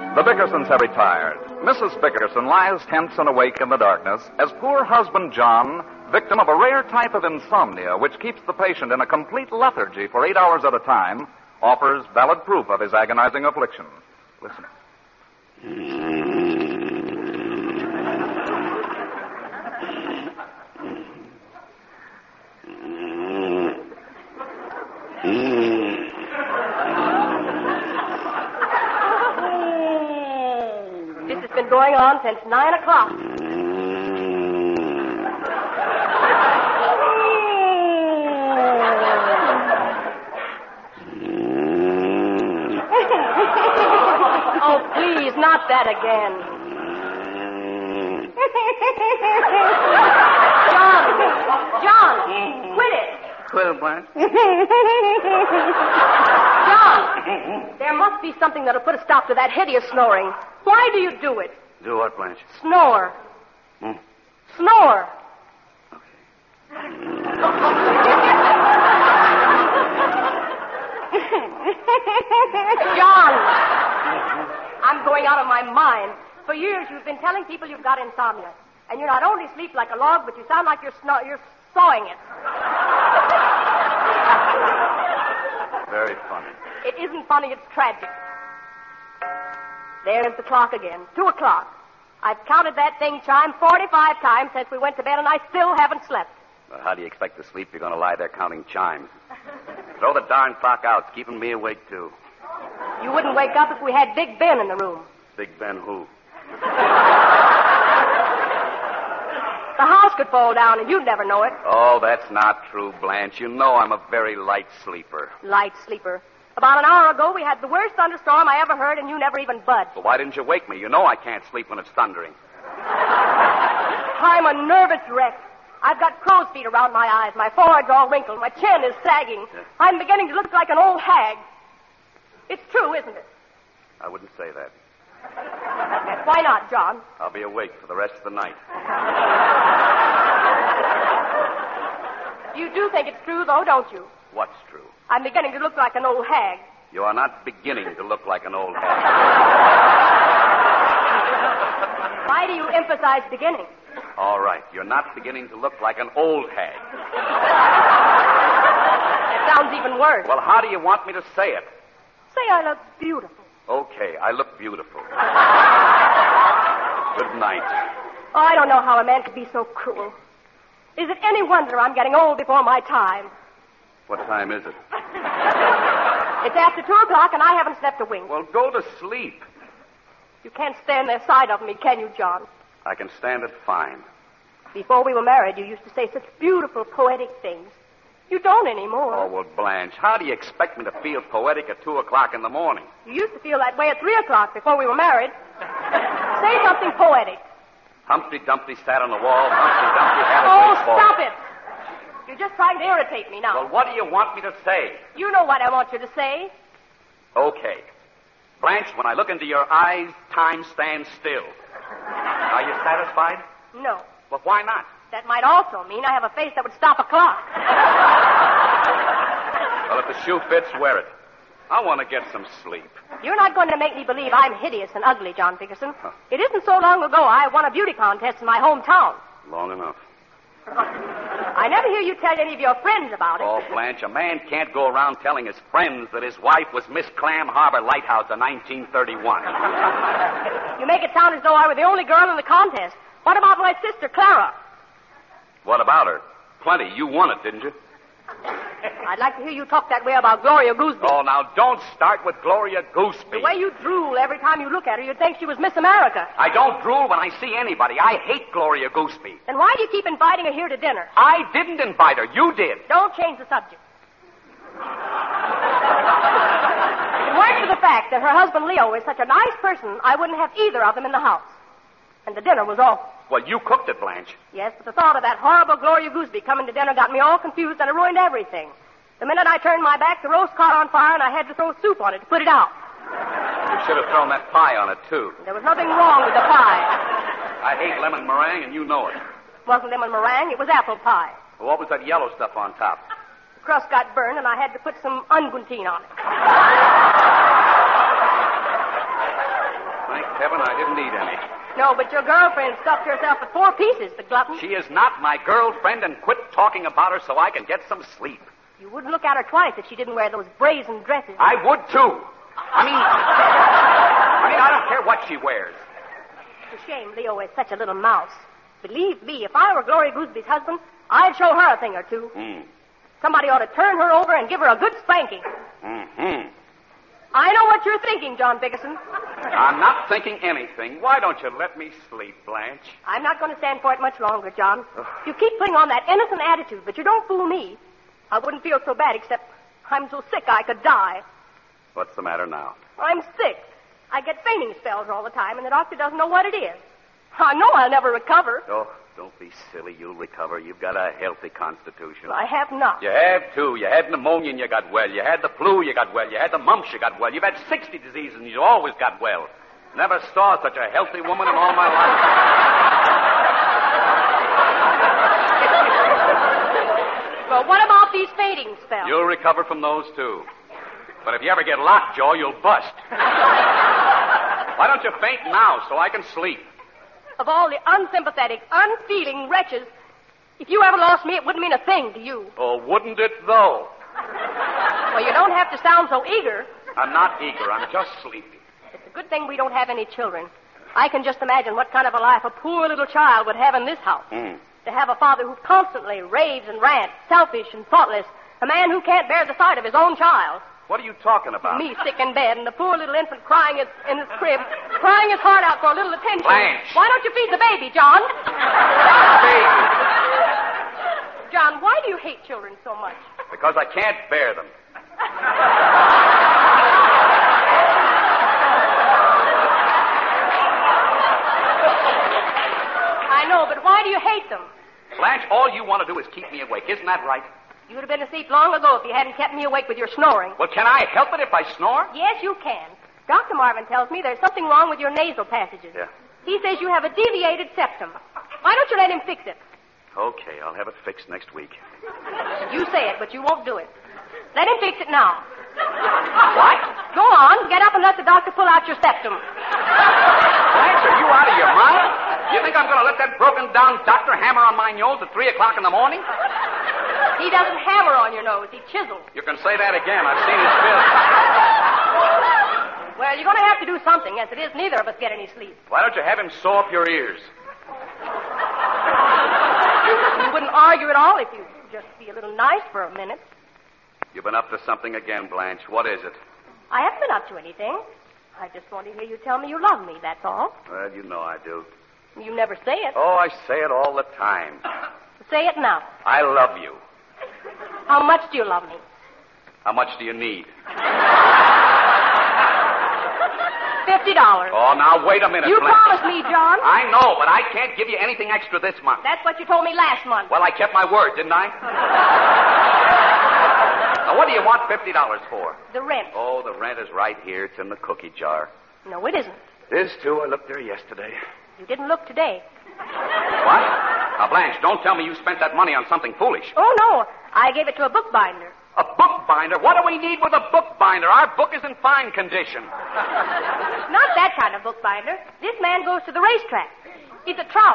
The Bickersons have retired. Mrs. Bickerson lies tense and awake in the darkness as poor husband John, victim of a rare type of insomnia which keeps the patient in a complete lethargy for 8 hours at a time, offers valid proof of his agonizing affliction. Listen. This has been going on since 9 o'clock. Oh, please, not that again. John, quit it. Quit it, Blanche. John, there must be something that'll put a stop to that hideous snoring. Why do you do it? Do what, Blanche? Snore. Snore. John, I'm going out of my mind. For years you've been telling people you've got insomnia. And you not only sleep like a log, but you sound like you're sawing it. Very funny. It isn't funny, it's tragic. There's the clock again. 2 o'clock. I've counted that thing chime 45 times since we went to bed, and I still haven't slept. Well, how do you expect to sleep? You're going to lie there counting chimes. Throw the darn clock out. It's keeping me awake, too. You wouldn't wake up if we had Big Ben in the room. Big Ben who? The house could fall down, and you'd never know it. Oh, that's not true, Blanche. You know I'm a very light sleeper. Light sleeper. About an hour ago, we had the worst thunderstorm I ever heard, and you never even budged. Well, why didn't you wake me? You know I can't sleep when it's thundering. I'm a nervous wreck. I've got crow's feet around my eyes. My forehead's all wrinkled. My chin is sagging. Yeah. I'm beginning to look like an old hag. It's true, isn't it? I wouldn't say that. Why not, John? I'll be awake for the rest of the night. You do think it's true, though, don't you? What's true? I'm beginning to look like an old hag. You are not beginning to look like an old hag. Why do you emphasize beginning? All right. You're not beginning to look like an old hag. That sounds even worse. Well, how do you want me to say it? Say I look beautiful. Okay, I look beautiful. Good night. Oh, I don't know how a man could be so cruel. Is it any wonder I'm getting old before my time? What time is it? It's after 2 o'clock, and I haven't slept a wink. Well, go to sleep. You can't stand the sight of me, can you, John? I can stand it fine. Before we were married, you used to say such beautiful, poetic things. You don't anymore. Oh, well, Blanche, how do you expect me to feel poetic at 2 o'clock in the morning? You used to feel that way at 3 o'clock before we were married. Say something poetic. Humpty Dumpty sat on the wall. Humpty Dumpty had a Oh, great fall. stop it. You're just trying to irritate me now. Well, what do you want me to say? You know what I want you to say. Okay. Blanche, when I look into your eyes, time stands still. Are you satisfied? No. Well, why not? That might also mean I have a face that would stop a clock. Well, if the shoe fits, wear it. I want to get some sleep. You're not going to make me believe I'm hideous and ugly, John Bickerson. It isn't so long ago I won a beauty contest in my hometown. Long enough. I never hear you tell any of your friends about it. Oh, Blanche, a man can't go around telling his friends that his wife was Miss Clam Harbor Lighthouse in 1931. You make it sound as though I were the only girl in the contest. What about my sister, Clara? What about her? Plenty. You won it, didn't you? I'd like to hear you talk that way about Gloria Gooseby. Oh, now, don't start with Gloria Gooseby. The way you drool every time you look at her, you'd think she was Miss America. I don't drool when I see anybody. I hate Gloria Gooseby. Then why do you keep inviting her here to dinner? I didn't invite her. You did. Don't change the subject. If it weren't for the fact that her husband Leo is such a nice person, I wouldn't have either of them in the house. And the dinner was awful. Well, you cooked it, Blanche. Yes, but the thought of that horrible Gloria Gooseby coming to dinner got me all confused and it ruined everything. The minute I turned my back, the roast caught on fire and I had to throw soup on it to put it out. You should have thrown that pie on it, too. There was nothing wrong with the pie. I hate lemon meringue, and you know it. It wasn't lemon meringue, it was apple pie. Well, what was that yellow stuff on top? The crust got burned and I had to put some unguentine on it. heaven, I didn't eat any. No, but your girlfriend stuffed herself with 4 pieces, the glutton. She is not my girlfriend, and quit talking about her so I can get some sleep. You wouldn't look at her twice if she didn't wear those brazen dresses. I would, too. I mean, I don't care what she wears. It's a shame Leo is such a little mouse. Believe me, if I were Gloria Goosby's husband, I'd show her a thing or two. Somebody ought to turn her over and give her a good spanking. Mm-hmm. I know what you're thinking, John Bickerson. I'm not thinking anything. Why don't you let me sleep, Blanche? I'm not going to stand for it much longer, John. You keep putting on that innocent attitude, but you don't fool me. I wouldn't feel so bad, except I'm so sick I could die. What's the matter now? I'm sick. I get fainting spells all the time, and the doctor doesn't know what it is. I know I'll never recover. Oh, don't be silly. You'll recover. You've got a healthy constitution. I have not. You have, too. You had pneumonia and you got well. You had the flu, you got well. You had the mumps, you got well. You've had 60 diseases and you always got well. Never saw such a healthy woman in all my life. Well, what about these fainting spells? You'll recover from those, too. But if you ever get lockjaw, you'll bust. Why don't you faint now so I can sleep? Of all the unsympathetic, unfeeling wretches, if you ever lost me, it wouldn't mean a thing to you. Oh, wouldn't it, though? Well, you don't have to sound so eager. I'm not eager. I'm just sleepy. It's a good thing we don't have any children. I can just imagine what kind of a life a poor little child would have in this house. To have a father who constantly raves and rants, selfish and thoughtless, a man who can't bear the sight of his own child. What are you talking about? Me sick in bed and the poor little infant crying in his crib, crying his heart out for a little attention. Blanche. Why don't you feed the baby, John? Baby. John, why do you hate children so much? Because I can't bear them. I know, but why do you hate them? Blanche, all you want to do is keep me awake. Isn't that right? You would have been asleep long ago if you hadn't kept me awake with your snoring. Well, can I help it if I snore? Yes, you can. Dr. Marvin tells me there's something wrong with your nasal passages. Yeah. He says you have a deviated septum. Why don't you let him fix it? Okay, I'll have it fixed next week. You say it, but you won't do it. Let him fix it now. What? Go on, get up and let the doctor pull out your septum. Blanche, are you out of your mind? You think I'm going to let that broken-down doctor hammer on my nose at 3 o'clock in the morning? He doesn't hammer on your nose. He chisels. You can say that again. I've seen his bill. Well, you're going to have to do something. As it is, neither of us get any sleep. Why don't you have him sew up your ears? You wouldn't argue at all if you just be a little nice for a minute. You've been up to something again, Blanche. What is it? I haven't been up to anything. I just want to hear you tell me you love me, that's all. Well, you know I do. You never say it. Oh, I say it all the time. Say it now. I love you. How much do you love me? How much do you need? $50. Oh, now, wait a minute, You Blanche. promised me, John. I know, but I can't give you anything extra this month. That's what you told me last month. Well, I kept my word, didn't I? Now, what do you want $50 for? The rent. Oh, the rent is right here. It's in the cookie jar. No, it isn't. It is, too. I looked there yesterday. You didn't look today. What? Now, Blanche, don't tell me you spent that money on something foolish. Oh, no. I gave it to a bookbinder. A bookbinder? What do we need with a bookbinder? Our book is in fine condition. Not that kind of bookbinder. This man goes to the racetrack. He's a trout.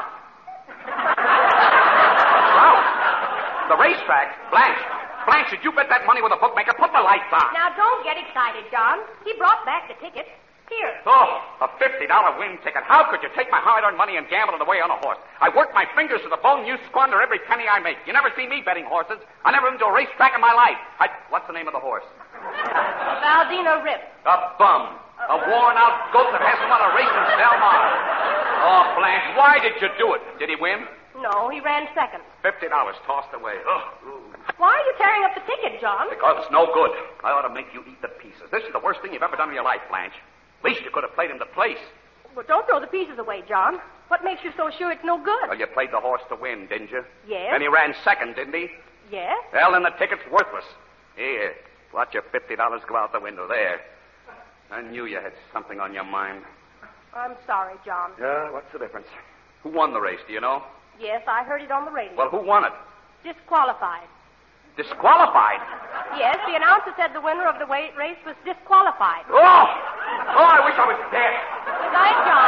Trout? The racetrack? Blanche, did you bet that money with a bookmaker? Put the lights on. Now, don't get excited, John. He brought back the ticket. Here. Oh, a $50 win ticket. How could you take my hard-earned money and gamble it away on a horse? I work my fingers to the bone, and you squander every penny I make. You never see me betting horses. I never been to a racetrack in my life. What's the name of the horse? Valdina Rip. A bum. A worn-out goat that hasn't won a race in Del Mar. Oh, Blanche, why did you do it? Did he win? No, he ran second. $50 tossed away. Ugh. Why are you tearing up the ticket, John? Because it's no good. I ought to make you eat the pieces. This is the worst thing you've ever done in your life, Blanche. At least you could have played him to place. Well, don't throw the pieces away, John. What makes you so sure it's no good? Well, you played the horse to win, didn't you? Yes. And he ran second, didn't he? Yes. Well, then the ticket's worthless. Here, watch your $50 go out the window there. I knew you had something on your mind. I'm sorry, John. Yeah, what's the difference? Who won the race, do you know? Yes, I heard it on the radio. Well, who won it? Disqualified. Disqualified? Yes, the announcer said the winner of the race was disqualified. Oh, I wish I was dead. Good night, John.